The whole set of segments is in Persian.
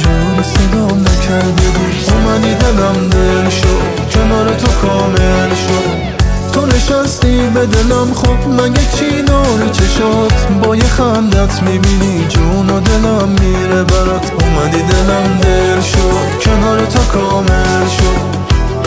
جوری صدام نکرده بود. اومدی دلم دل شد، کنار تو کامل شد. تو نشستی به دلم، خب مگه چی داری چشات؟ با یه خندت میبینی جون و دلم میره برات. اومدی دلم دل شد، کنار تو کامل شد.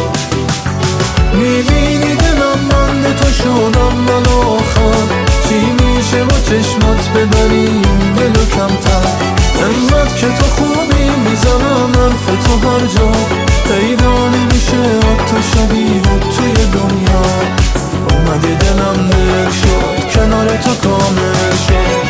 میبینی دلم بنده تو شدم من آخر. چی میشه با چشمات ببریم دلو کمتر؟ انقدر که تو خوبی میزنم حرف تو هر جا. پیدا نمیشه حتی شبیه توی دنیا. اومدی دلم دل شد، کنار تو کامل شد.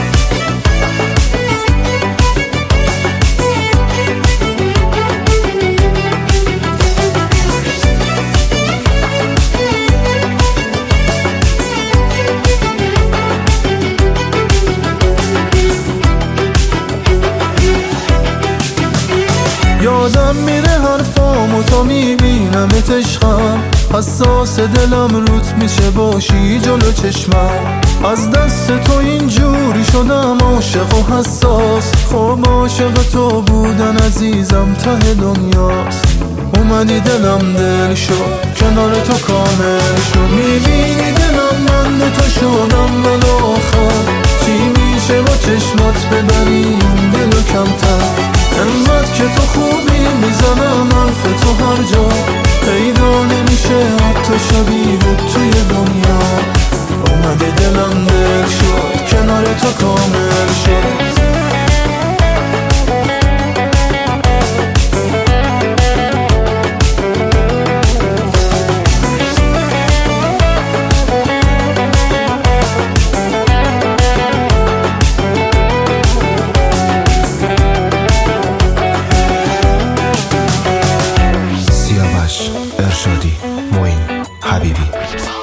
یادم میره حرفامو تا میبینمت عشقم. حساس دلم روت میشه باشی جلو چشمم. از دست تو اینجوری شدم عاشق و حساس. خب عاشق تو بودن عزیزم ته دنیاست. اومدی دلم دل شد، کنار تو کامل شد. میبینی دلم بنده تو شدم من آخر. چی میشه با چشمات ببریم دلو کمتر؟ انقدر که تو خوبی میزنم حرف تو هر جا. پیدا نمیشه حتی شبیه توی دنیا. اومده دلم دل شد، کنار تو کامل شد. ارشادی، معین حبیبی.